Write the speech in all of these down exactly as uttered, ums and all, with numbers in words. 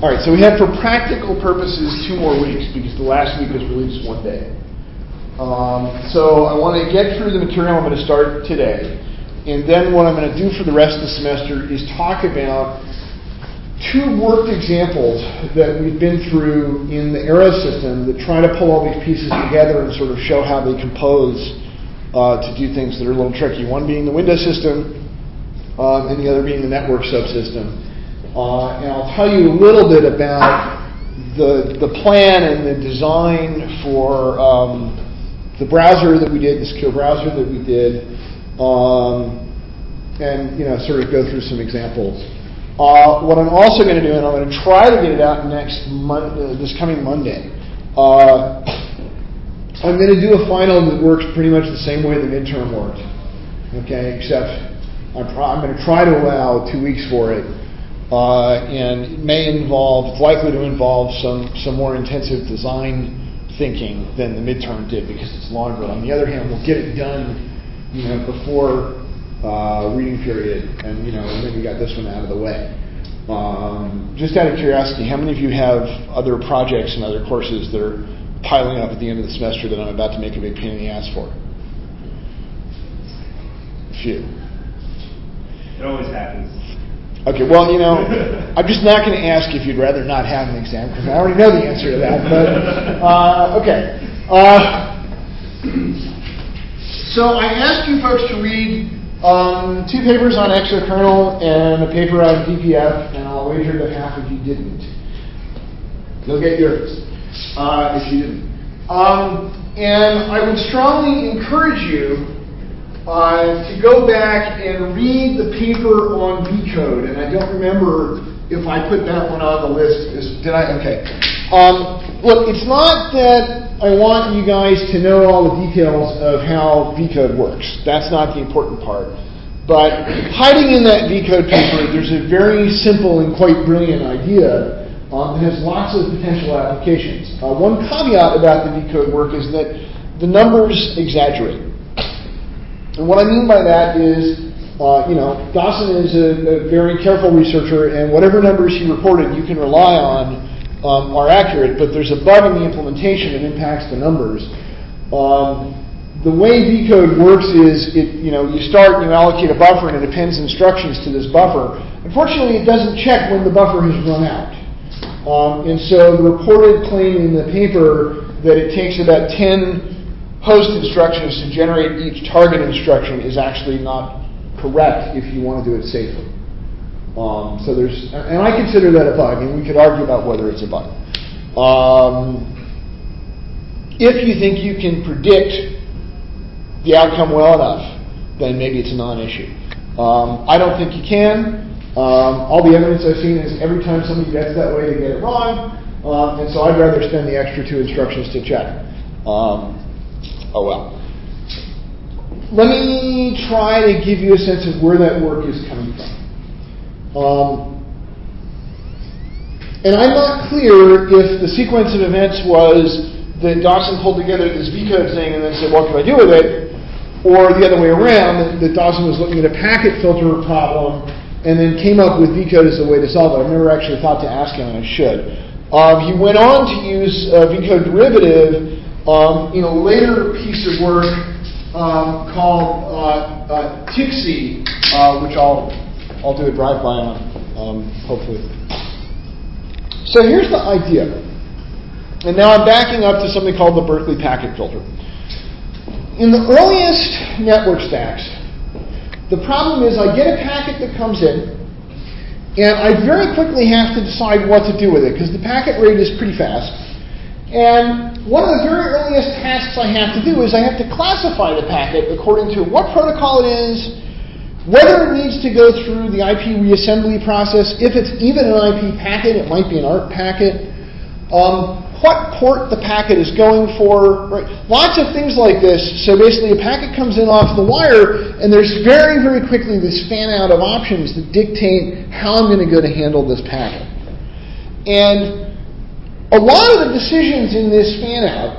All right, so we have, for practical purposes, two more weeks because the last week is really just one day. Um, so I want to get through the material I'm going to start today. And then what I'm going to do for the rest of the semester is talk about two worked examples that we've been through in the Arrow system that try to pull all these pieces together and sort of show how they compose uh, to do things that are a little tricky. One being the Windows system, um, and the other being the network subsystem. Uh, and I'll tell you a little bit about the the plan and the design for um, the browser that we did, the secure browser that we did, um, and you know, sort of go through some examples. Uh, what I'm also going to do, and I'm going to try to get it out next mon- uh, this coming Monday. Uh, I'm going to do a final that works pretty much the same way the midterm worked. Okay, except I'm, pro- I'm going to try to allow two weeks for it. Uh, and it may involve, it's likely to involve some, some more intensive design thinking than the midterm did because it's longer. On the other hand, we'll get it done, you know, before uh, reading period, and you know, and then we got this one out of the way. Um, just out of curiosity, how many of you have other projects and other courses that are piling up at the end of the semester that I'm about to make a big pain in the ass for? A few. It always happens. Okay, well, you know, I'm just not going to ask if you'd rather not have an exam because I already know the answer to that. But uh, okay, uh, so I asked you folks to read um, two papers on exokernel and a paper on D P F, and I'll wager that half of you didn't. You'll get yours uh, if you didn't. Um, and I would strongly encourage you Uh, to go back and read the paper on VCode, and I don't remember if I put that one on the list. Did I? Okay. Um, look, it's not that I want you guys to know all the details of how VCode works. That's not the important part. But hiding in that VCode paper, there's a very simple and quite brilliant idea um, that has lots of potential applications. Uh, one caveat about the VCode work is that the numbers exaggerate. And what I mean by that is, uh, you know, Dawson is a, a very careful researcher, and whatever numbers he reported you can rely on um, are accurate, but there's a bug in the implementation that impacts the numbers. Um, the way VCode works is, it, you know, you start and you allocate a buffer and it appends instructions to this buffer. Unfortunately, it doesn't check when the buffer has run out. Um, and so the reported claim in the paper that it takes about ten host instructions to generate each target instruction is actually not correct if you want to do it safely. Um, so there's, and I consider that a bug, and we could argue about whether it's a bug. Um, if you think you can predict the outcome well enough, then maybe it's a non-issue. Um, I don't think you can. Um, all the evidence I've seen is every time somebody gets that way, they get it wrong, um, and so I'd rather spend the extra two instructions to check. Um, Oh well. Let me try to give you a sense of where that work is coming from. Um, and I'm not clear if the sequence of events was that Dawson pulled together this VCode thing and then said, what can I do with it? Or the other way around, that, that Dawson was looking at a packet filter problem and then came up with VCode as a way to solve it. I've never actually thought to ask him, and I should. Um, he went on to use a VCode derivative Um, in a later piece of work um, called uh, uh, T I C S I, uh, which I'll I'll do a drive-by on, um, hopefully. So here's the idea. And now I'm backing up to something called the Berkeley packet filter. In the earliest network stacks, the problem is I get a packet that comes in, and I very quickly have to decide what to do with it, because the packet rate is pretty fast. And one of the very earliest tasks I have to do is I have to classify the packet according to what protocol it is, whether it needs to go through the I P reassembly process, if it's even an I P packet, it might be an A R P packet, um, what port the packet is going for, right? Lots of things like this. So basically a packet comes in off the wire, and there's very, very quickly this fan out of options that dictate how I'm going to go to handle this packet. And a lot of the decisions in this fan-out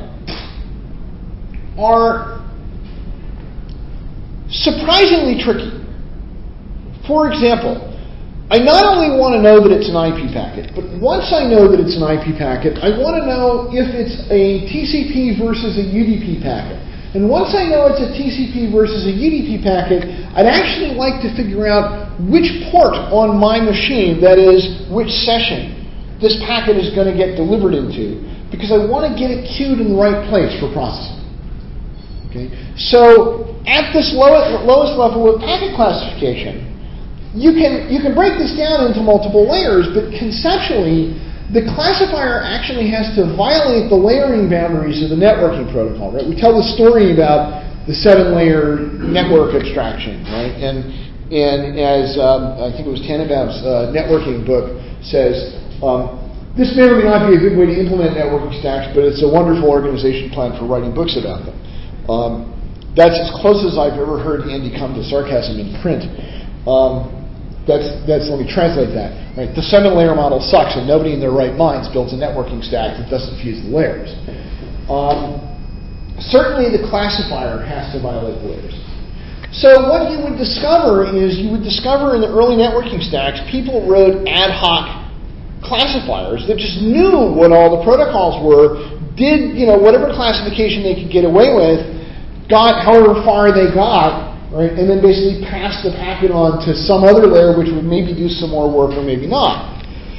are surprisingly tricky. For example, I not only want to know that it's an I P packet, but once I know that it's an I P packet, I want to know if it's a T C P versus a U D P packet. And once I know it's a T C P versus a U D P packet, I'd actually like to figure out which port on my machine, that is, which session, this packet is going to get delivered into, because I want to get it queued in the right place for processing. Okay? So at this lowest, lowest level of packet classification, you can, you can break this down into multiple layers, but conceptually, the classifier actually has to violate the layering boundaries of the networking protocol, right? We tell the story about the seven-layer network abstraction, right? And and as um, I think it was Tannenbaum's uh, networking book says, um, this may or may not be a good way to implement networking stacks, but it's a wonderful organization plan for writing books about them. Um, that's as close as I've ever heard Andy come to sarcasm in print. Um, That's, that's, let me translate that. Right? The seven-layer model sucks, and nobody in their right minds builds a networking stack that doesn't fuse the layers. Um, certainly the classifier has to violate the layers. So what you would discover is you would discover in the early networking stacks, people wrote ad hoc classifiers that just knew what all the protocols were, did you know whatever classification they could get away with, got however far they got, right, and then basically pass the packet on to some other layer which would maybe do some more work or maybe not.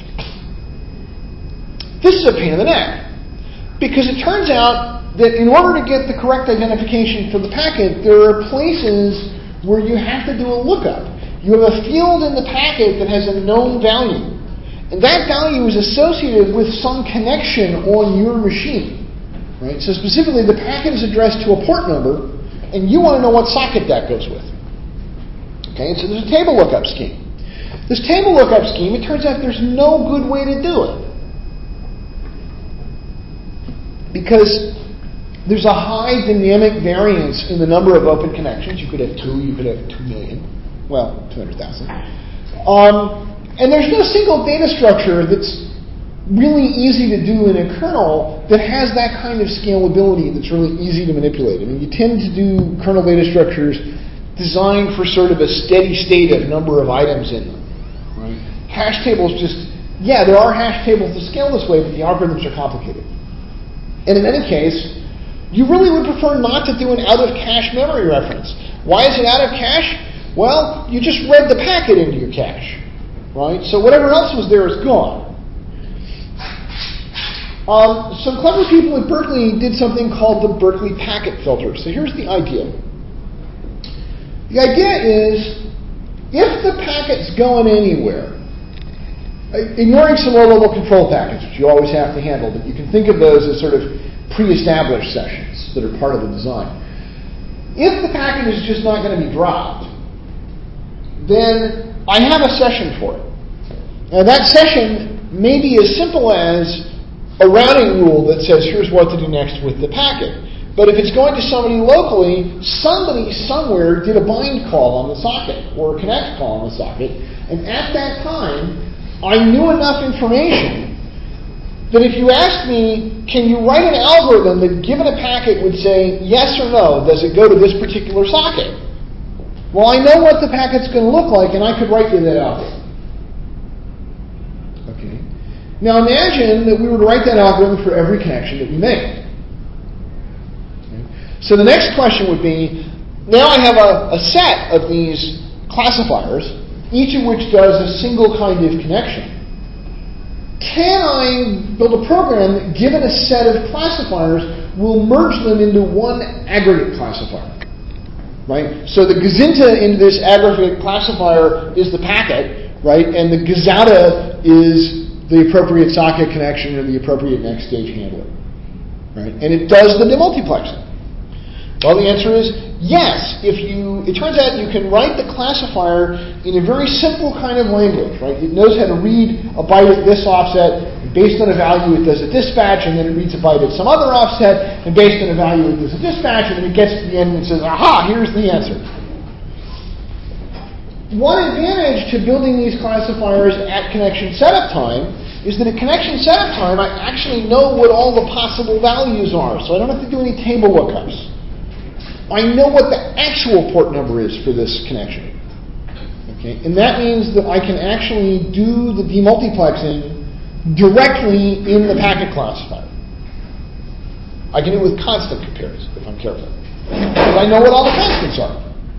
This is a pain in the neck, because it turns out that in order to get the correct identification for the packet, there are places where you have to do a lookup. You have a field in the packet that has a known value, and that value is associated with some connection on your machine. Right? So specifically, the packet is addressed to a port number, and you want to know what socket that goes with. Okay, and so there's a table lookup scheme. This table lookup scheme, it turns out there's no good way to do it. Because there's a high dynamic variance in the number of open connections. You could have two, you could have two million. Well, two hundred thousand. Um, and there's no single data structure that's really easy to do in a kernel that has that kind of scalability that's really easy to manipulate. I mean, you tend to do kernel data structures designed for sort of a steady state of number of items in them. Right? Hash tables just, yeah, there are hash tables that scale this way, but the algorithms are complicated. And in any case, you really would prefer not to do an out-of-cache memory reference. Why is it out of cache? Well, you just read the packet into your cache. Right? So whatever else was there is gone. Um, some clever people at Berkeley did something called the Berkeley packet filter. So here's the idea. The idea is, if the packet's going anywhere, ignoring some low-level control packets, which you always have to handle, but you can think of those as sort of pre-established sessions that are part of the design. If the packet is just not going to be dropped, then I have a session for it. Now that session may be as simple as a routing rule that says here's what to do next with the packet. But if it's going to somebody locally, somebody somewhere did a bind call on the socket or a connect call on the socket, and at that time, I knew enough information that if you asked me, can you write an algorithm that given a packet would say yes or no, does it go to this particular socket? Well, I know what the packet's going to look like, and I could write you that algorithm. Okay. Now imagine that we were to write that algorithm for every connection that we made. Okay. So the next question would be, now I have a, a set of these classifiers, each of which does a single kind of connection. Can I build a program that, given a set of classifiers, will merge them into one aggregate classifier? Right? So the gazinta into this aggregate classifier is the packet, right? And the gazada is the appropriate socket connection or the appropriate next stage handler. Right? And it does the demultiplexing. Well, the answer is yes. If you, it turns out you can write the classifier in a very simple kind of language, right? It knows how to read a byte at this offset, and based on a value it does a dispatch, and then it reads a byte at some other offset, and based on a value it does a dispatch, and then it gets to the end and it says, aha, here's the answer. One advantage to building these classifiers at connection setup time is that at connection setup time I actually know what all the possible values are, so I don't have to do any table lookups. I know what the actual port number is for this connection. Okay? And that means that I can actually do the demultiplexing directly in the packet classifier. I can do it with constant compares if I'm careful. Because I know what all the constants are.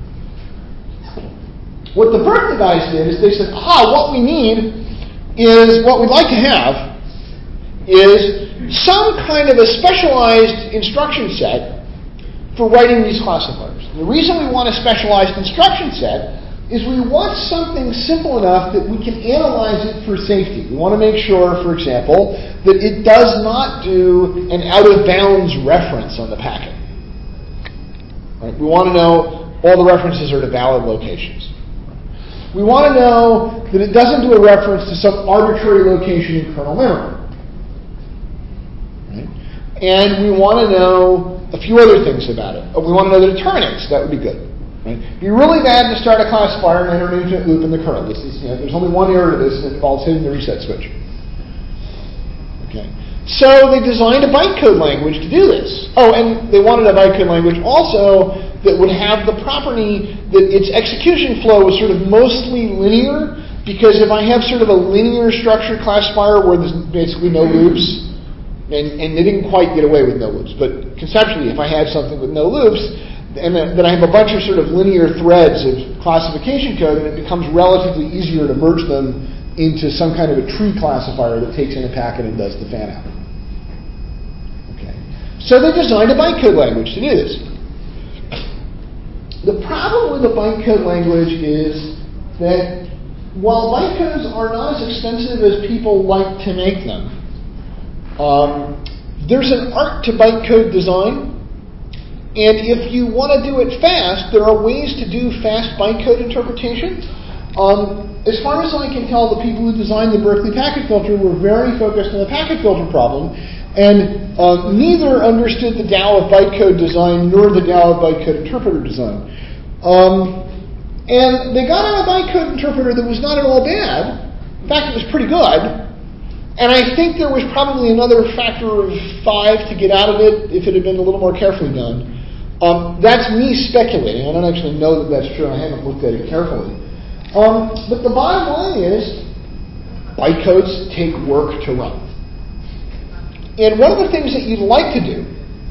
What the Berkeley guys did is they said, aha, what we need is, what we'd like to have is some kind of a specialized instruction set for writing these classifiers. And the reason we want a specialized instruction set is we want something simple enough that we can analyze it for safety. We want to make sure, for example, that it does not do an out-of-bounds reference on the packet. Right? We want to know all the references are to valid locations. We want to know that it doesn't do a reference to some arbitrary location in kernel memory. Right? And we want to know a few other things about it. We want to know that it terminates. That would be good. Right? It'd be really bad to start a classifier and enter an infinite loop in the kernel. This is, you know, there's only one error to this, and it involves hitting the reset switch. Okay. So they designed a bytecode language to do this. Oh, and they wanted a bytecode language also that would have the property that its execution flow was sort of mostly linear, because if I have sort of a linear structured classifier where there's basically no loops, and, and they didn't quite get away with no loops, but conceptually if I had something with no loops, and then I have a bunch of sort of linear threads of classification code, and it becomes relatively easier to merge them into some kind of a tree classifier that takes in a packet and does the fan out. Okay. So they designed a bytecode language to do this. The problem with the bytecode language is that while bytecodes are not as expensive as people like to make them, um, there's an art to bytecode design. And if you want to do it fast, there are ways to do fast bytecode interpretation. Um, as far as I can tell, the people who designed the Berkeley packet filter were very focused on the packet filter problem, and uh, neither understood the Tao of bytecode design nor the Tao of bytecode interpreter design. Um, and they got on a bytecode interpreter that was not at all bad. In fact, it was pretty good. And I think there was probably another factor of five to get out of it if it had been a little more carefully done. Um, that's me speculating. I don't actually know that that's true. I haven't looked at it carefully. Um, but the bottom line is, bytecodes take work to run. And one of the things that you'd like to do,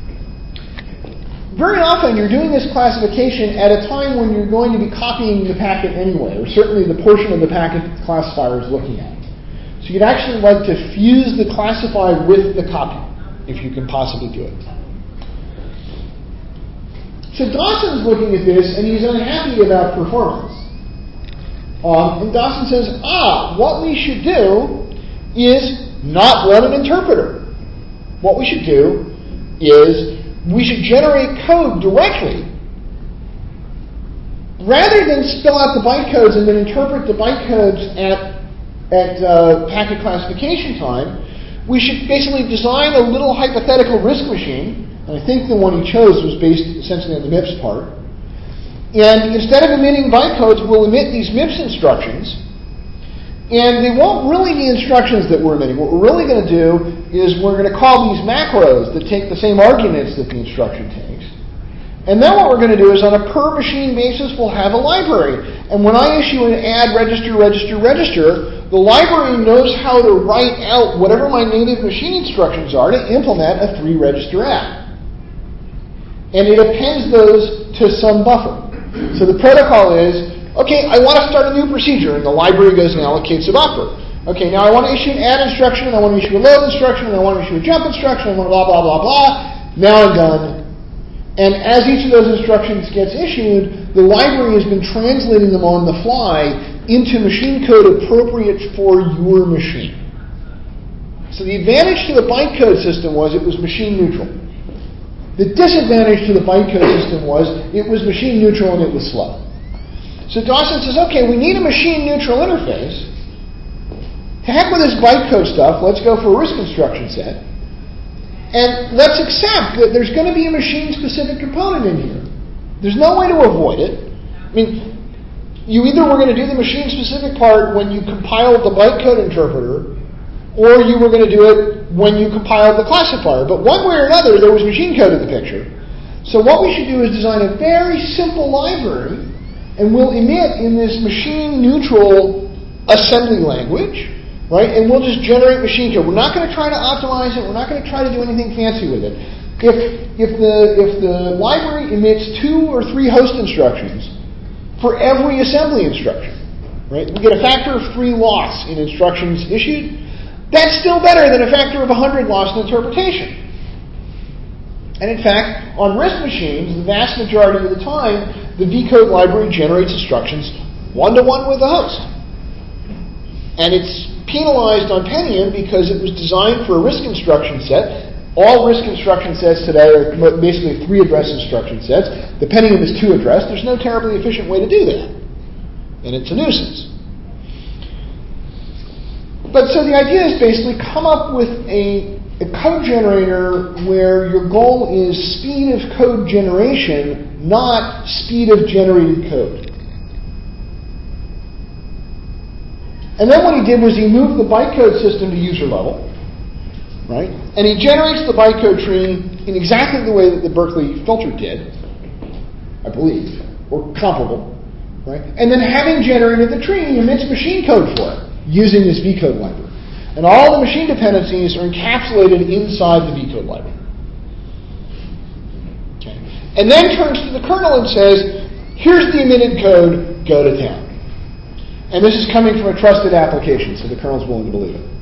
very often you're doing this classification at a time when you're going to be copying the packet anyway, or certainly the portion of the packet the classifier is looking at. So you'd actually like to fuse the classify with the copy, if you can possibly do it. So Dawson's looking at this, and he's unhappy about performance. Um, and Dawson says, ah, what we should do is not run an interpreter. What we should do is we should generate code directly rather than spill out the bytecodes and then interpret the bytecodes at, at uh, packet classification time. We should basically design a little hypothetical RISC machine. And I think the one he chose was based essentially on the MIPS part. And instead of emitting bytecodes, we'll emit these MIPS instructions. And they won't really be instructions that we're emitting. What we're really going to do is we're going to call these macros that take the same arguments that the instruction takes. And then what we're going to do is on a per machine basis, we'll have a library. And when I issue an add register, register, register, the library knows how to write out whatever my native machine instructions are to implement a three register add. And it appends those to some buffer. So the protocol is, okay, I want to start a new procedure, and the library goes and allocates a buffer. Okay, now I want to issue an add instruction, and I want to issue a load instruction, and I want to issue a jump instruction, and I want blah, blah, blah, blah. Now I'm done. And as each of those instructions gets issued, the library has been translating them on the fly into machine code appropriate for your machine. So the advantage to the bytecode system was it was machine neutral. The disadvantage to the bytecode system was it was machine neutral and it was slow. So Dawson says, okay, we need a machine neutral interface. To heck with this bytecode stuff, let's go for a RISC instruction set. And let's accept that there's going to be a machine-specific component in here. There's no way to avoid it. I mean, you either were going to do the machine-specific part when you compiled the bytecode interpreter, or you were going to do it when you compiled the classifier. But one way or another, there was machine code in the picture. So what we should do is design a very simple library and we'll emit in this machine-neutral assembly language, right? And we'll just generate machine code. We're not going to try to optimize it. We're not going to try to do anything fancy with it. If if the if the library emits two or three host instructions for every assembly instruction, right? We get a factor of three loss in instructions issued. That's still better than a factor of one hundred loss in interpretation. And in fact, on RISC machines, the vast majority of the time, the vcode library generates instructions one-to-one with the host. And it's penalized on Pentium because it was designed for a RISC instruction set. All RISC instruction sets today are basically three address instruction sets. The Pentium is two address. There's no terribly efficient way to do that. And it's a nuisance. But so the idea is basically come up with a, a code generator where your goal is speed of code generation, not speed of generated code. And then what he did was he moved the bytecode system to user level, right? And he generates the bytecode tree in exactly the way that the Berkeley filter did, I believe, or comparable, right? And then having generated the tree, he emits machine code for it using this vcode library. And all the machine dependencies are encapsulated inside the vcode library. Okay. And then turns to the kernel and says, here's the emitted code, go to town. And this is coming from a trusted application, so the kernel's willing to believe it.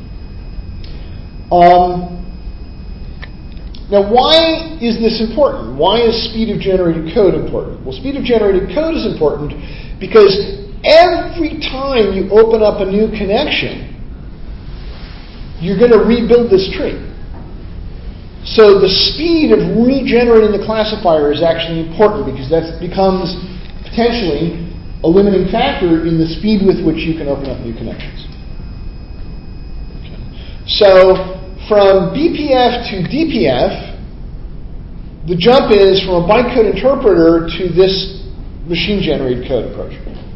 Um, now, why is this important? Why is speed of generated code important? Well, speed of generated code is important because every time you open up a new connection, you're going to rebuild this tree. So the speed of regenerating the classifier is actually important because that becomes potentially a limiting factor in the speed with which you can open up new connections. Okay. So from B P F to D P F, the jump is from a bytecode interpreter to this machine-generated code approach.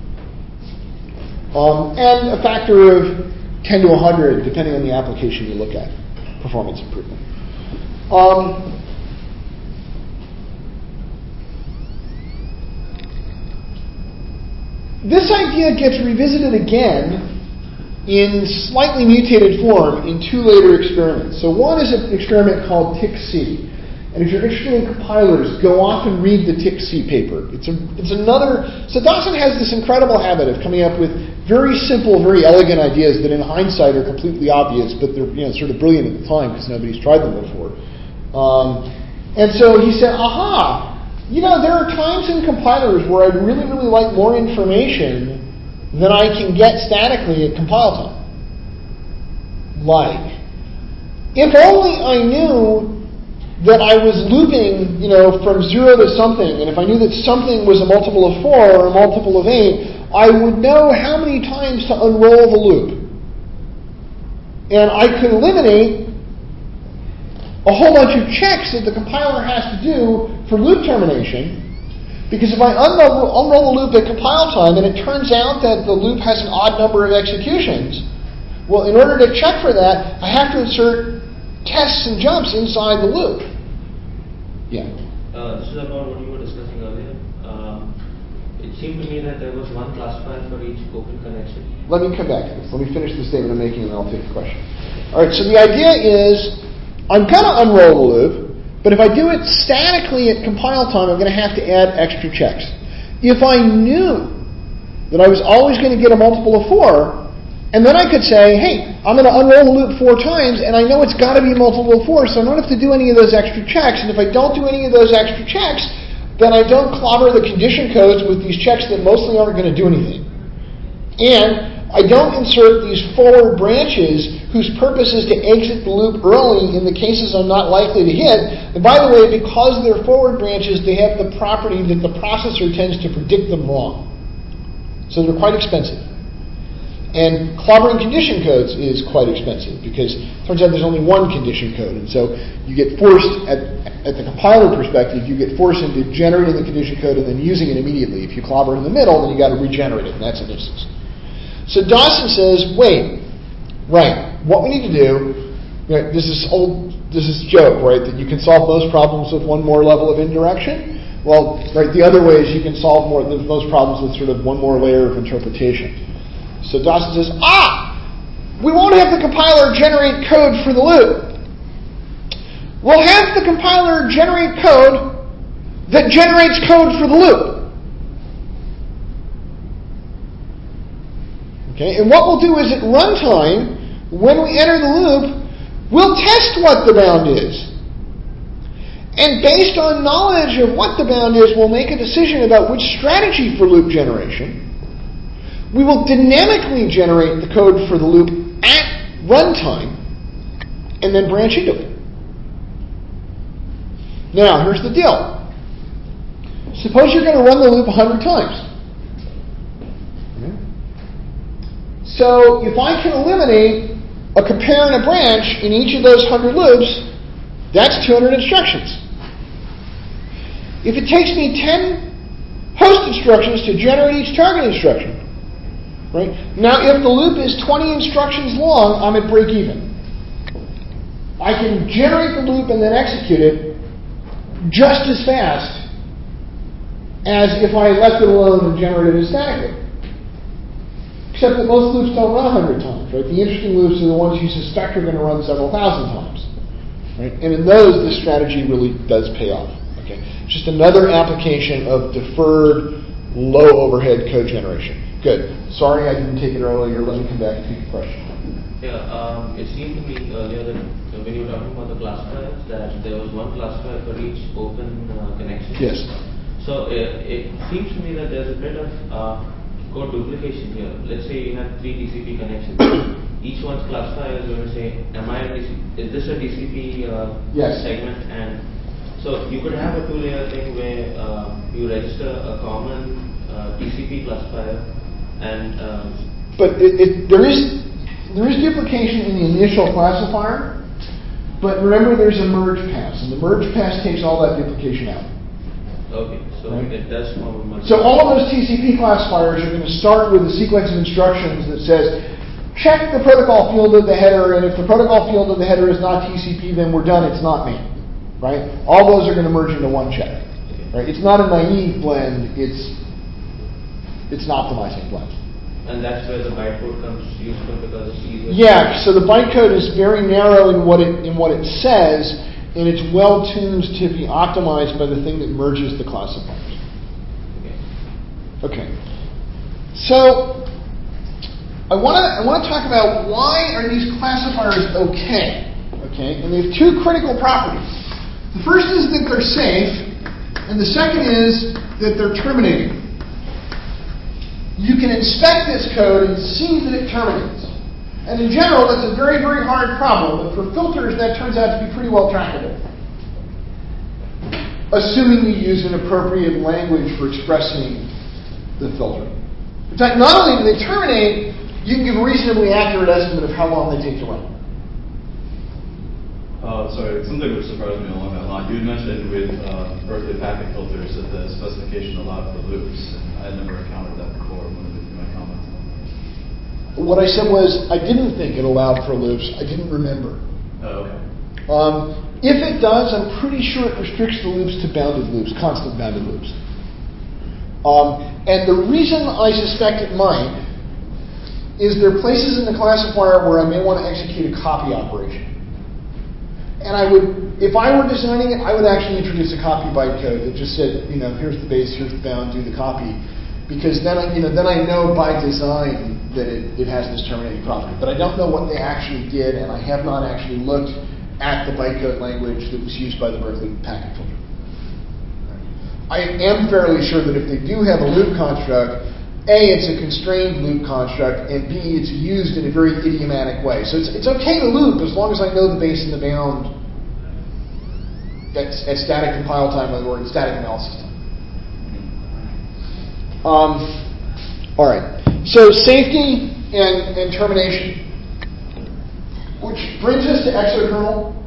Um, and a factor of ten to one hundred, depending on the application you look at, performance improvement. Um, this idea gets revisited again in slightly mutated form in two later experiments. So one is an experiment called T I C C. And if you're interested in compilers, go off and read the T I C C paper. It's a, it's another. So Dawson has this incredible habit of coming up with very simple, very elegant ideas that in hindsight are completely obvious, but they're you know sort of brilliant at the time because nobody's tried them before. Um, and so he said, aha, you know, there are times in compilers where I'd really, really like more information than I can get statically at compile time. Like, if only I knew that I was looping, you know, from zero to something, and if I knew that something was a multiple of four or a multiple of eight, I would know how many times to unroll the loop. And I could eliminate a whole bunch of checks that the compiler has to do for loop termination, because if I unroll, unroll the loop at compile time and it turns out that the loop has an odd number of executions, well, in order to check for that, I have to insert tests and jumps inside the loop. Yeah? Uh, this is about what you were discussing earlier. Uh, it seemed to me that there was one classifier for each open connection. Let me come back to this. Let me finish the statement I'm making and then I'll take the question. All right, so the idea is I'm going to unroll the loop, but if I do it statically at compile time, I'm going to have to add extra checks. If I knew that I was always going to get a multiple of four, and then I could say, hey, I'm going to unroll the loop four times, and I know it's got to be a multiple of four, so I don't have to do any of those extra checks. And if I don't do any of those extra checks, then I don't clobber the condition codes with these checks that mostly aren't going to do anything. And I don't insert these forward branches whose purpose is to exit the loop early in the cases I'm not likely to hit. And by the way, because they're forward branches, they have the property that the processor tends to predict them wrong. So they're quite expensive. And clobbering condition codes is quite expensive because it turns out there's only one condition code. And so you get forced, at, at the compiler perspective, you get forced into generating the condition code and then using it immediately. If you clobber in the middle, then you got to regenerate it, and that's a nuisance. So Dawson says, wait, right, what we need to do, you know, this is old, this is a joke, right, that you can solve most problems with one more level of indirection. Well, right, the other way is you can solve more those problems with sort of one more layer of interpretation. So Dawson says, ah, we won't have the compiler generate code for the loop. We'll have the compiler generate code that generates code for the loop. Okay, and what we'll do is at runtime, when we enter the loop, we'll test what the bound is. And based on knowledge of what the bound is, we'll make a decision about which strategy for loop generation. We will dynamically generate the code for the loop at runtime and then branch into it. Now, here's the deal. Suppose you're going to run the loop one hundred times. So if I can eliminate a compare and a branch in each of those one hundred loops, that's two hundred instructions. If it takes me ten host instructions to generate each target instruction, right? Now if the loop is twenty instructions long, I'm at break even. I can generate the loop and then execute it just as fast as if I left it alone and generated it statically. Except that most loops don't run one hundred times, right? The interesting loops are the ones you suspect are going to run several thousand times, right? And in those, this strategy really does pay off. Okay, just another application of deferred, low overhead code generation. Good. Sorry I didn't take it earlier. Let me come back to your question. Yeah, um, it seemed to me earlier that uh, when you were talking about the classifiers, that there was one classifier for each open uh, connection. Yes. So uh, it seems to me that there's a bit of uh, code duplication here. Let's say you have three D C P connections. Each one's classifier is going to say, "Am I a D C P? Is this a D C P uh, yes. segment?" And so you could have a two-layer thing where uh, you register a common uh, T C P classifier, and um, but it, it, there is there is duplication in the initial classifier. But remember, there's a merge pass, and the merge pass takes all that duplication out. Okay, so right. It does form a merge. So all of those T C P classifiers are going to start with a sequence of instructions that says, check the protocol field of the header, and if the protocol field of the header is not T C P, then we're done, it's not me. Right? All those are going to merge into one check. Right? It's not a naive blend, it's it's an optimizing blend. And that's where the bytecode comes useful because it's easier. Yeah, so the bytecode is very narrow in what it in what it says, and it's well tuned to be optimized by the thing that merges the classifiers. Okay. Okay. So I want to I want to talk about why are these classifiers okay? Okay, and they have two critical properties. The first is that they're safe, and the second is that they're terminating. You can inspect this code and see that it terminates. And in general, that's a very, very hard problem, but for filters, that turns out to be pretty well trackable. Assuming you use an appropriate language for expressing the filter. In fact, not only do they terminate, you can give a reasonably accurate estimate of how long they take to run. Uh, sorry, something which surprised me along that line. You had mentioned with uh, Berkeley packet filters that the specification allowed for loops, and I had never encountered that before when I was making my comments. What I said was, I didn't think it allowed for loops. I didn't remember. Oh, okay. Um, if it does, I'm pretty sure it restricts the loops to bounded loops, constant bounded loops. Um, and the reason I suspect it might is there are places in the classifier where I may want to execute a copy operation. And I would, if I were designing it, I would actually introduce a copy bytecode that just said, you know, here's the base, here's the bound, do the copy, because then I, you know, then I know by design that it, it has this terminating property. But I don't know what they actually did, and I have not actually looked at the bytecode language that was used by the Berkeley packet filter. I am fairly sure that if they do have a loop construct, A, it's a constrained loop construct, and B, it's used in a very idiomatic way. So it's, it's okay to loop as long as I know the base and the bound at, at static compile time or at static analysis time. Um, all right. So safety and, and termination, which brings us to exokernel.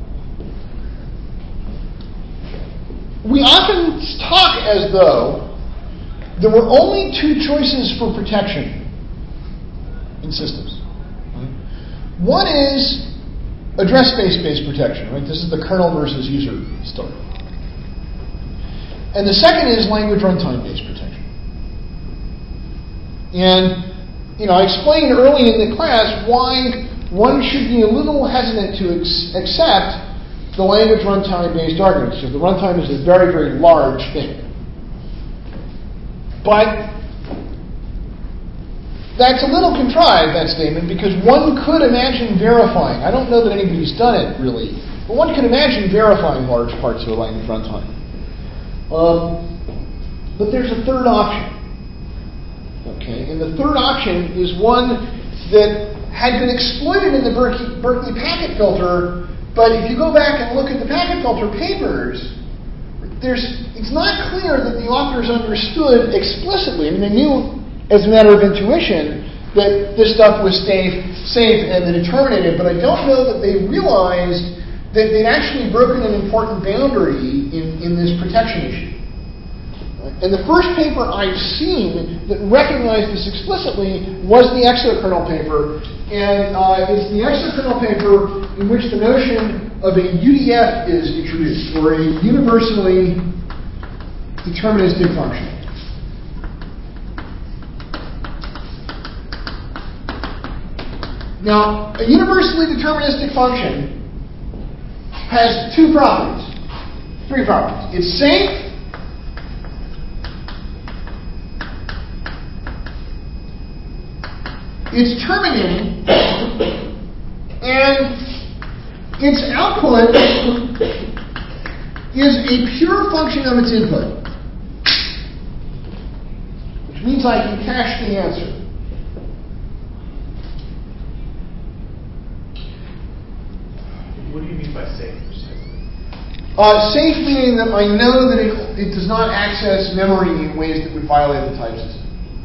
We often talk as though there were only two choices for protection in systems. One is address space-based protection, right? This is the kernel versus user story. And the second is language runtime-based protection. And, you know, I explained early in the class why one should be a little hesitant to ex- accept the language runtime-based arguments. So the runtime is a very, very large thing. But that's a little contrived, that statement, because one could imagine verifying. I don't know that anybody's done it, really. But one could imagine verifying large parts of a language runtime. Um, but there's a third option. Okay, and the third option is one that had been exploited in the Berkeley, Berkeley packet filter, but if you go back and look at the packet filter papers, there's, it's not clear that the authors understood explicitly. I mean, they knew as a matter of intuition that this stuff was safe, safe and that it terminated, but I don't know that they realized that they'd actually broken an important boundary in, in this protection issue. And the first paper I've seen that recognized this explicitly was the exokernel paper. And uh, it's the exokernel paper in which the notion of a U D F is introduced, or a universally deterministic function. Now, a universally deterministic function has two properties, three properties. It's safe, it's terminating, and its output is a pure function of its input, which means I can cache the answer. What do you mean by safe precisely? Uh, safe meaning that I know that it, it does not access memory in ways that would violate the type system.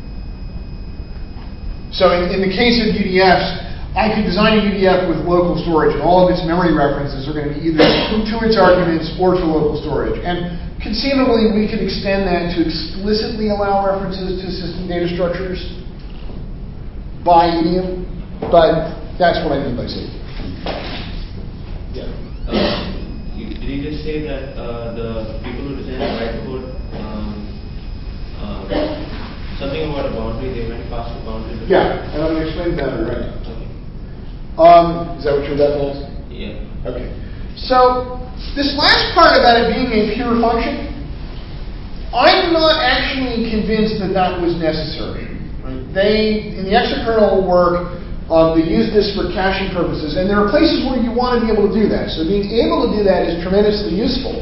So in, in the case of U D Fs, I could design a U D F with local storage, and all of its memory references are going to be either to its arguments or to local storage. And conceivably, we could extend that to explicitly allow references to system data structures by idiom, but that's what I mean by safe. Yeah. Uh, you, did you just say that uh, the people who design the bytecode, um, uh, something about a boundary, they went past the boundary? Yeah, and I'm going to explain the boundary right now. Okay. Um, is that what your definition is? Yeah. Okay. So, this last part about it being a pure function, I'm not actually convinced that that was necessary. Right? They, in the exokernel work, Um, they use this for caching purposes, and there are places where you want to be able to do that. So being able to do that is tremendously useful.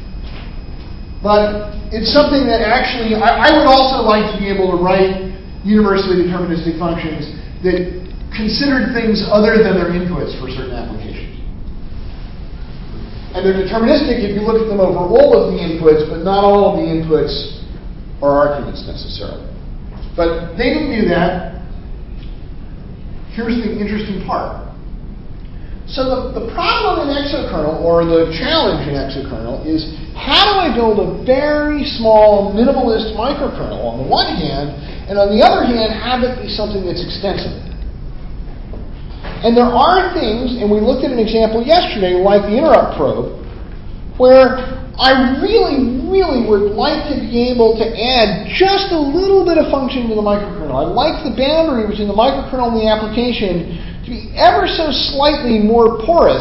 But it's something that actually, I, I would also like to be able to write universally deterministic functions that considered things other than their inputs for certain applications. And they're deterministic if you look at them over all of the inputs, but not all of the inputs are arguments necessarily. But they didn't do that. Here's the interesting part. So the, the problem in exokernel, or the challenge in exokernel, is how do I build a very small, minimalist microkernel on the one hand, and on the other hand, have it be something that's extensible? And there are things, and we looked at an example yesterday, like the interrupt probe, where I really, really would like to be able to add just a little bit of function to the microkernel. I like the boundary between the microkernel and the application to be ever so slightly more porous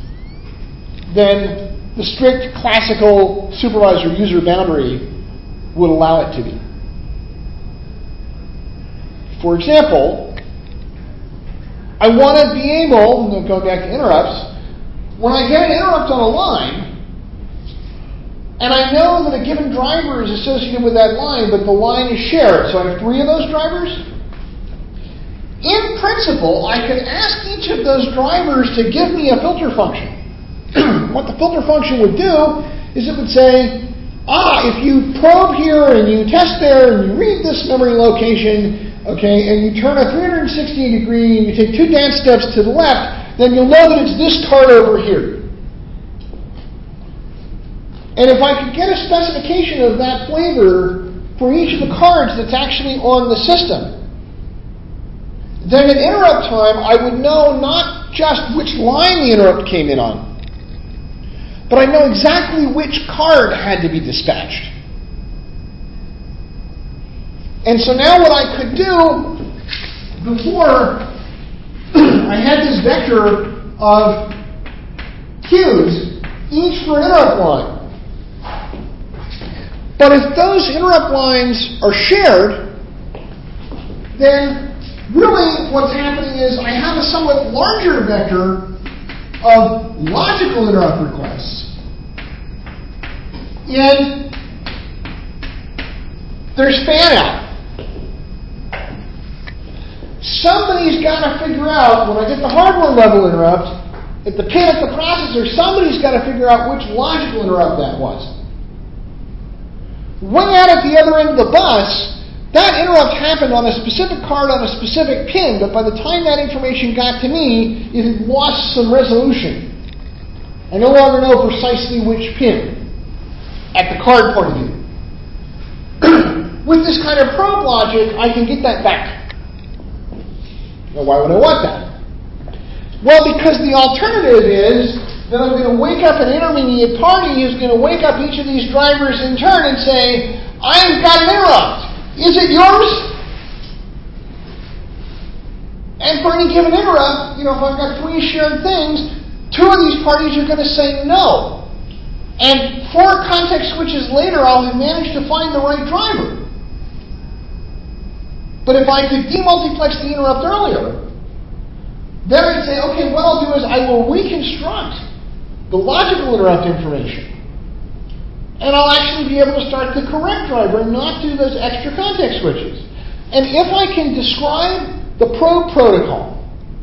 than the strict classical supervisor-user boundary would allow it to be. For example, I want to be able, and go back to interrupts, when I get an interrupt on a line, and I know that a given driver is associated with that line, but the line is shared, so I have three of those drivers. In principle, I could ask each of those drivers to give me a filter function. What the filter function would do is it would say, ah, if you probe here and you test there and you read this memory location, okay, and you turn a three hundred sixty degree and you take two dance steps to the left, then you'll know that it's this card over here. And if I could get a specification of that flavor for each of the cards that's actually on the system, then at interrupt time, I would know not just which line the interrupt came in on, but I know exactly which card had to be dispatched. And so now what I could do, before I had this vector of queues, each for an interrupt line. But if those interrupt lines are shared, then really what's happening is I have a somewhat larger vector of logical interrupt requests. And there's fan out. Somebody's got to figure out, when I get the hardware level interrupt, at the pin at the processor, somebody's got to figure out which logical interrupt that was. Way out at the other end of the bus, that interrupt happened on a specific card on a specific pin, but by the time that information got to me, it had lost some resolution. I no longer know precisely which pin at the card point of view. With this kind of probe logic, I can get that back. Now, why would I want that? Well, because the alternative is that I'm going to wake up an intermediate party who's going to wake up each of these drivers in turn and say, I've got an interrupt. Is it yours? And for any given interrupt, you know, if I've got three shared things, two of these parties are going to say no. And four context switches later, I'll have managed to find the right driver. But if I could demultiplex the interrupt earlier, then I'd say, okay, what I'll do is I will reconstruct the logical interrupt information. And I'll actually be able to start the correct driver and not do those extra context switches. And if I can describe the probe protocol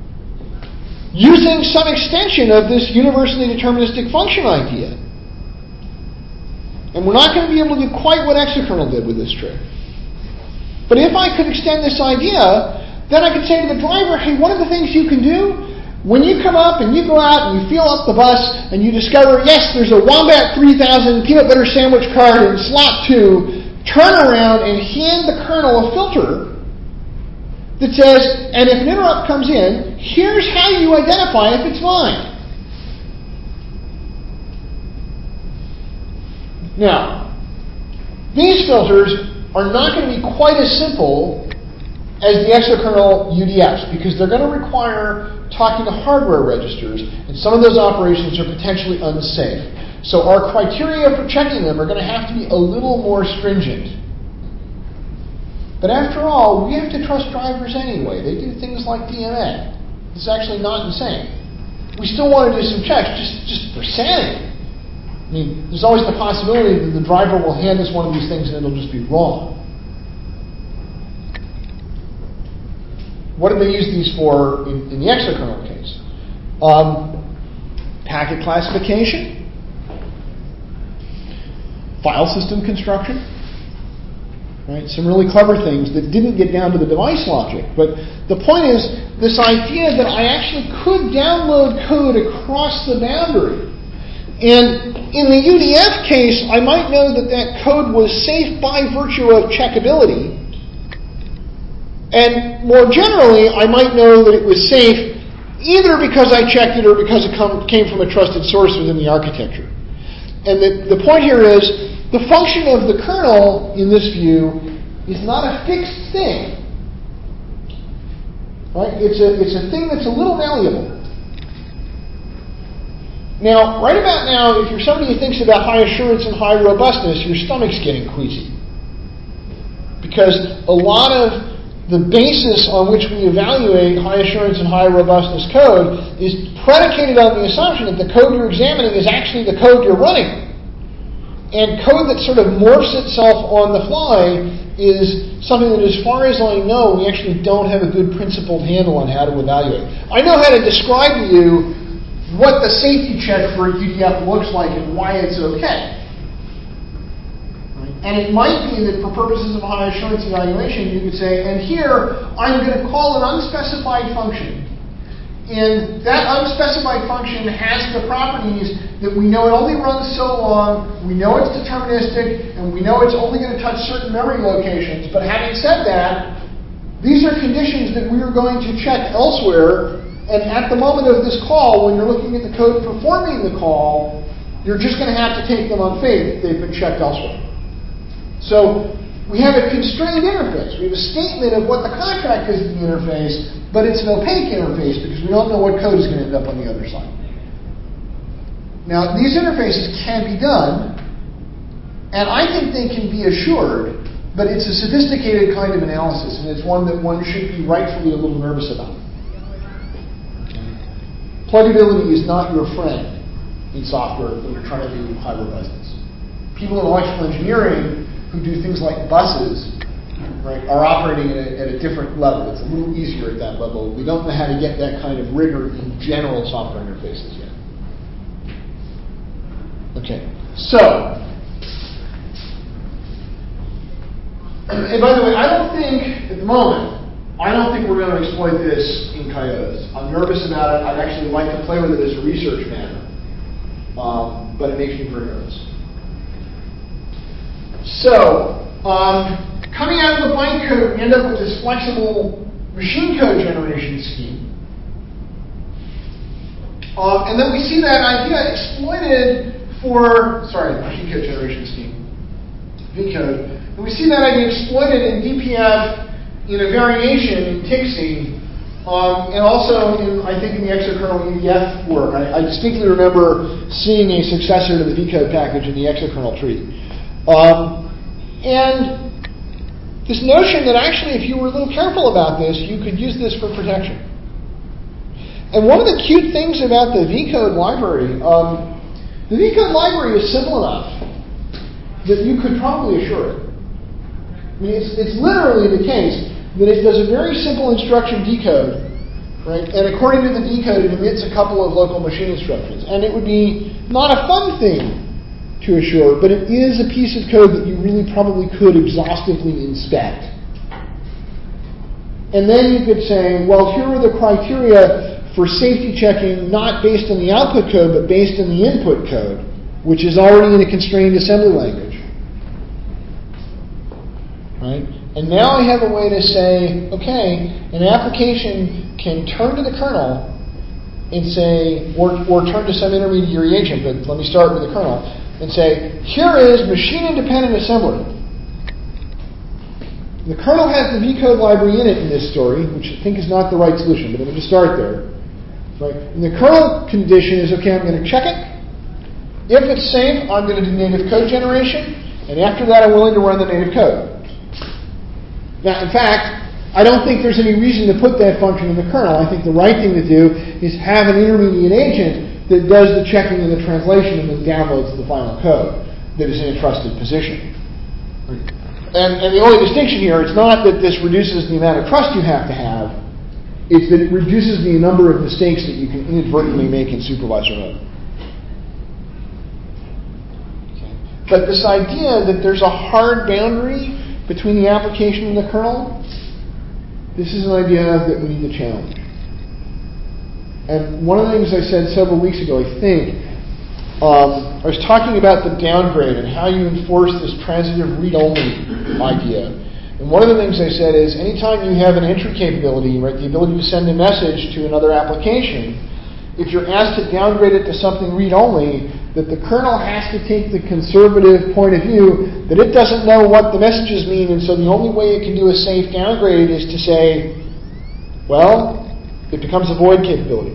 using some extension of this universally deterministic function idea, and we're not going to be able to do quite what exokernel did with this trick, but if I could extend this idea, then I could say to the driver, hey, one of the things you can do, when you come up and you go out and you feel up the bus and you discover, yes, there's a Wombat three thousand peanut butter sandwich card in slot two, turn around and hand the kernel a filter that says, and if an interrupt comes in, here's how you identify if it's mine. Now, these filters are not going to be quite as simple as the exokernel U D Fs, because they're going to require talking to hardware registers, and some of those operations are potentially unsafe. So our criteria for checking them are going to have to be a little more stringent. But after all, we have to trust drivers anyway. They do things like D M A. It's actually not insane. We still want to do some checks just, just for sanity. I mean, there's always the possibility that the driver will hand us one of these things and it'll just be wrong. What did they use these for in, in the exokernel case? Um, packet classification, file system construction, right? Some really clever things that didn't get down to the device logic. But the point is, this idea that I actually could download code across the boundary. And in the U D F case, I might know that that code was safe by virtue of checkability. And more generally, I might know that it was safe either because I checked it or because it come, came from a trusted source within the architecture. And the, the point here is, the function of the kernel, in this view, is not a fixed thing. Right? It's a, it's a thing that's a little malleable. Now, right about now, if you're somebody who thinks about high assurance and high robustness, your stomach's getting queasy. Because a lot of the basis on which we evaluate high assurance and high robustness code is predicated on the assumption that the code you're examining is actually the code you're running. And code that sort of morphs itself on the fly is something that, as far as I know, we actually don't have a good principled handle on how to evaluate. I know how to describe to you what the safety check for a U D F looks like and why it's okay. Right? And it might be that for purposes of high assurance evaluation, you could say, and here I'm going to call an unspecified function. And that unspecified function has the properties that we know it only runs so long, we know it's deterministic, and we know it's only going to touch certain memory locations. But having said that, these are conditions that we are going to check elsewhere. And at the moment of this call, when you're looking at the code performing the call, you're just going to have to take them on faith if they've been checked elsewhere. So we have a constrained interface. We have a statement of what the contract is in the interface, but it's an opaque interface because we don't know what code is going to end up on the other side. Now, these interfaces can be done, and I think they can be assured, but it's a sophisticated kind of analysis, and it's one that one should be rightfully a little nervous about. Pluggability is not your friend in software when you're trying to do high-robustness. People in electrical engineering who do things like buses, right, are operating at a, at a different level. It's a little easier at that level. We don't know how to get that kind of rigor in general software interfaces yet. Okay, so, and by the way, I don't think, at the moment, I don't think we're going to exploit this in Coyotes. I'm nervous about it. I'd actually like to play with it as a research matter, um, but it makes me very nervous. So, um, coming out of the bytecode, we end up with this flexible machine code generation scheme. Um, and then we see that idea exploited for, sorry, machine code generation scheme, V code. And we see that idea exploited in D P F in a variation in T X I, um, and also in, I think, in the exokernel E D F work. I, I distinctly remember seeing a successor to the V code package in the exokernel tree. Um, and this notion that actually, if you were a little careful about this, you could use this for protection. And one of the cute things about the V code library, um, the V code library is simple enough that you could probably assure it. I mean, it's, it's literally the case that it does a very simple instruction decode, right? And according to the decode, it emits a couple of local machine instructions. And it would be not a fun thing to assure, but it is a piece of code that you really probably could exhaustively inspect. And then you could say, well, here are the criteria for safety checking, not based on the output code, but based on the input code, which is already in a constrained assembly language. Right? And now I have a way to say, okay, an application can turn to the kernel and say, or, or turn to some intermediary agent, but let me start with the kernel, and say, here is machine-independent assembly. The kernel has the V code library in it in this story, which I think is not the right solution, but let me just start there. Right? And the kernel condition is, okay, I'm going to check it. If it's safe, I'm going to do native code generation, and after that I'm willing to run the native code. Now, in fact, I don't think there's any reason to put that function in the kernel. I think the right thing to do is have an intermediate agent that does the checking and the translation and then downloads the final code that is in a trusted position. And, and the only distinction here, it's not that this reduces the amount of trust you have to have, it's that it reduces the number of mistakes that you can inadvertently make in supervisor mode. Okay. But this idea that there's a hard boundary between the application and the kernel, this is an idea that we need to challenge. And one of the things I said several weeks ago, I think, um, I was talking about the downgrade and how you enforce this transitive read-only idea. And one of the things I said is, anytime you have an entry capability, right, the ability to send a message to another application, if you're asked to downgrade it to something read-only, that the kernel has to take the conservative point of view that it doesn't know what the messages mean, and so the only way it can do a safe downgrade is to say, well, it becomes a void capability.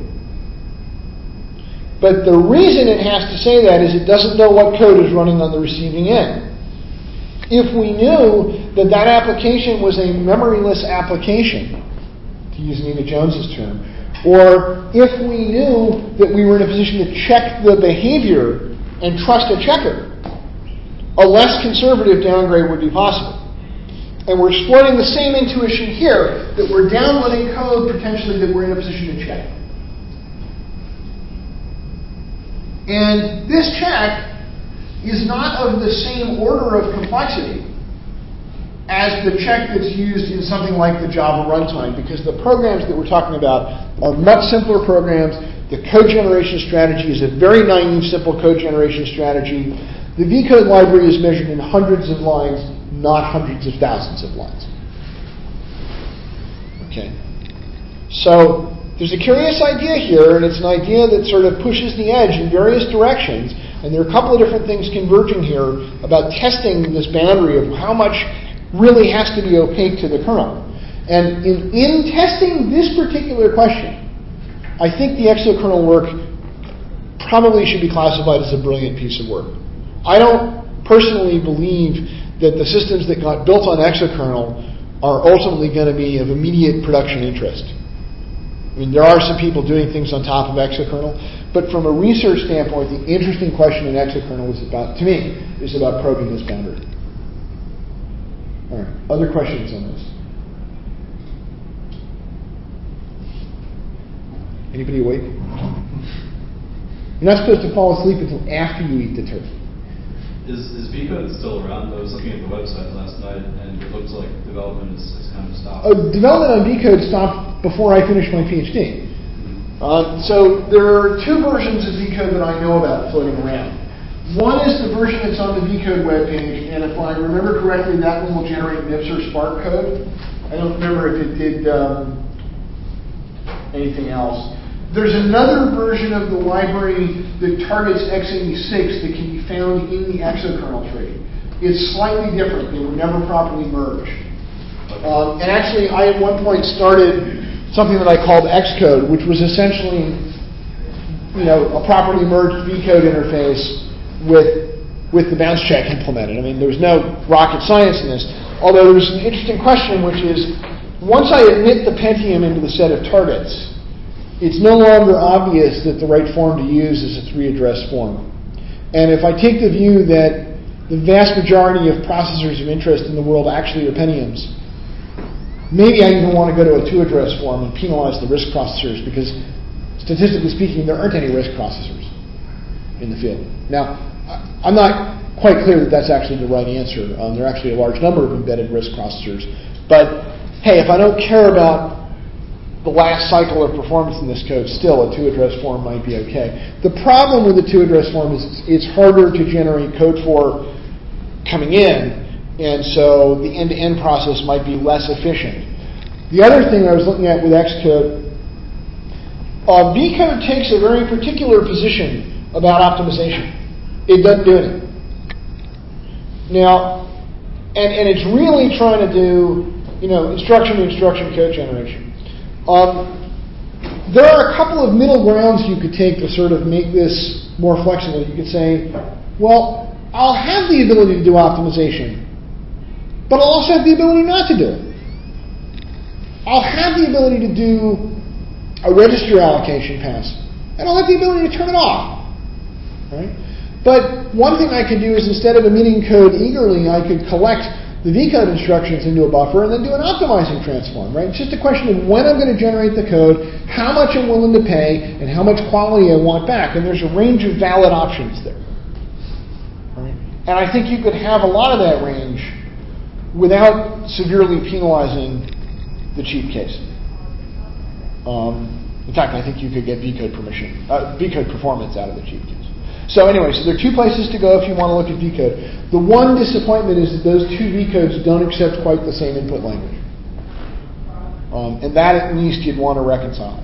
But the reason it has to say that is it doesn't know what code is running on the receiving end. If we knew that that application was a memoryless application, to use Nina Jones's term, or if we knew that we were in a position to check the behavior and trust a checker, a less conservative downgrade would be possible. And we're exploiting the same intuition here, that we're downloading code potentially that we're in a position to check. And this check is not of the same order of complexity as the check that's used in something like the Java runtime, because the programs that we're talking about are much simpler programs. The code generation strategy is a very naive, simple code generation strategy. The V code library is measured in hundreds of lines, not hundreds of thousands of lines. Okay. So there's a curious idea here, and it's an idea that sort of pushes the edge in various directions. And there are a couple of different things converging here about testing this boundary of how much really has to be opaque to the kernel. And in, in testing this particular question, I think the exokernel work probably should be classified as a brilliant piece of work. I don't personally believe that the systems that got built on exokernel are ultimately going to be of immediate production interest. I mean, there are some people doing things on top of exokernel, but from a research standpoint, the interesting question in exokernel is about, to me, is about probing this boundary. All right, other questions on this? Anybody awake? You're not supposed to fall asleep until after you eat the turkey. Is, is VCode still around? I was looking at the website last night, and it looks like development is, is kind of stopped. Uh, development on VCode stopped before I finished my PhD. Mm-hmm. Uh, so there are two versions of VCode that I know about floating around. One is the version that's on the VCode webpage, and if I remember correctly, that one will generate MIPS or Spark code. I don't remember if it did um, anything else. There's another version of the library that targets x eighty-six that can be found in the exokernel tree. It's slightly different. They were never properly merged. Um, and actually, I at one point started something that I called Xcode, which was essentially, you know, a properly merged VCode interface with with the bounce check implemented. I mean, there was no rocket science in this. Although there's an interesting question, which is, once I admit the Pentium into the set of targets, it's no longer obvious that the right form to use is a three-address form. And if I take the view that the vast majority of processors of interest in the world actually are Pentiums, maybe I even want to go to a two-address form and penalize the RISC processors, because statistically speaking, there aren't any RISC processors in the field. Now, I'm not quite clear that that's actually the right answer. Um, there are actually a large number of embedded RISC processors. But, hey, if I don't care about the last cycle of performance in this code, still a two-address form might be okay. The problem with the two-address form is it's, it's harder to generate code for coming in, and so the end-to-end process might be less efficient. The other thing I was looking at with Xcode, uh, VCode takes a very particular position about optimization. It doesn't do anything. Now, and, and it's really trying to do, you know, instruction-to-instruction code generation. Um, there are a couple of middle grounds you could take to sort of make this more flexible. You could say, well, I'll have the ability to do optimization, but I'll also have the ability not to do it. I'll have the ability to do a register allocation pass, and I'll have the ability to turn it off. Right? But one thing I could do is, instead of emitting code eagerly, I could collect the VCode instructions into a buffer and then do an optimizing transform, right? It's just a question of when I'm going to generate the code, how much I'm willing to pay, and how much quality I want back. And there's a range of valid options there. Right? And I think you could have a lot of that range without severely penalizing the cheap case. Um, in fact, I think you could get VCode permission, uh, VCode performance out of the cheap case. So anyway, so there are two places to go if you want to look at VCode. The one disappointment is that those two VCodes don't accept quite the same input language. Um, and that at least you'd want to reconcile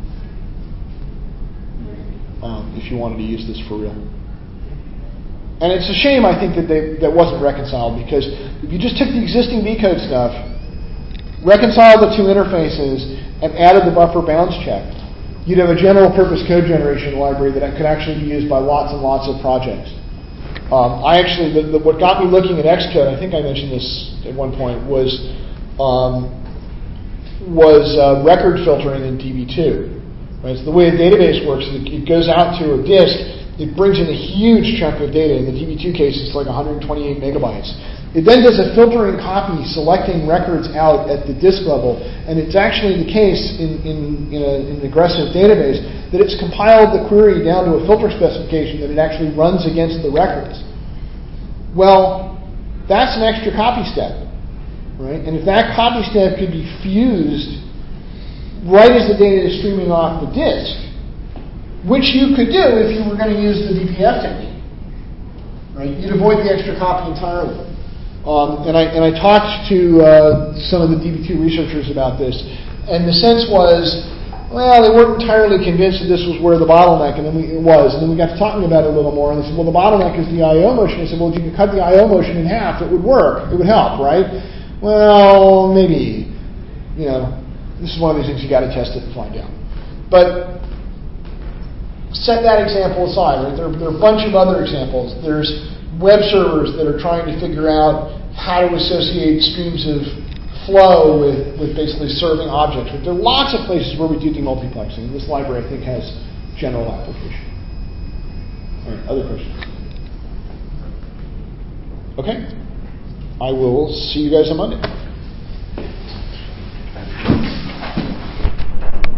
um, if you wanted to use this for real. And it's a shame, I think, that they, that wasn't reconciled, because if you just took the existing VCode stuff, reconciled the two interfaces, and added the buffer bounds check, you'd have a general purpose code generation library that could actually be used by lots and lots of projects. Um, I actually, the, the, what got me looking at Xcode, I think I mentioned this at one point, was um, was uh, record filtering in D B two. Right? So the way a database works is it goes out to a disk, it brings in a huge chunk of data. In the D B two case, it's like one hundred twenty-eight megabytes. It then does a filtering copy, selecting records out at the disk level, and it's actually the case in, in, in, a, in an aggressive database that it's compiled the query down to a filter specification that it actually runs against the records. Well, that's an extra copy step, right? And if that copy step could be fused right as the data is streaming off the disk, which you could do if you were going to use the D P F technique, right? You'd avoid the extra copy entirely. Um, and I and I talked to uh, some of the D B two researchers about this, and the sense was, well, they weren't entirely convinced that this was where the bottleneck, and then we, it was. And then we got to talking about it a little more, and they said, well, the bottleneck is the I O motion. I said, well, if you could cut the I O motion in half, it would work. It would help, right? Well, maybe. You know, this is one of these things you got to test it and find out. But set that example aside, right? There, there are a bunch of other examples. There's web servers that are trying to figure out how to associate streams of flow with, with basically serving objects. But there are lots of places where we do demultiplexing. This library, I think, has general application. All right, other questions? Okay. I will see you guys on Monday.